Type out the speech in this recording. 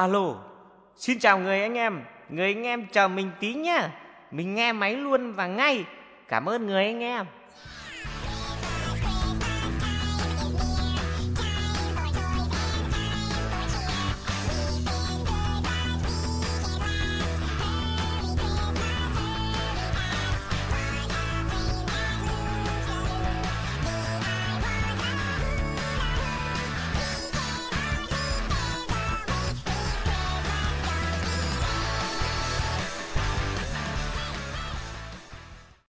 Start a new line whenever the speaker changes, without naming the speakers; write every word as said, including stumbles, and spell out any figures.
Alo, xin chào người anh em. Người anh em chờ mình tí nhá. Mình nghe máy luôn và ngay. Cảm ơn người anh em.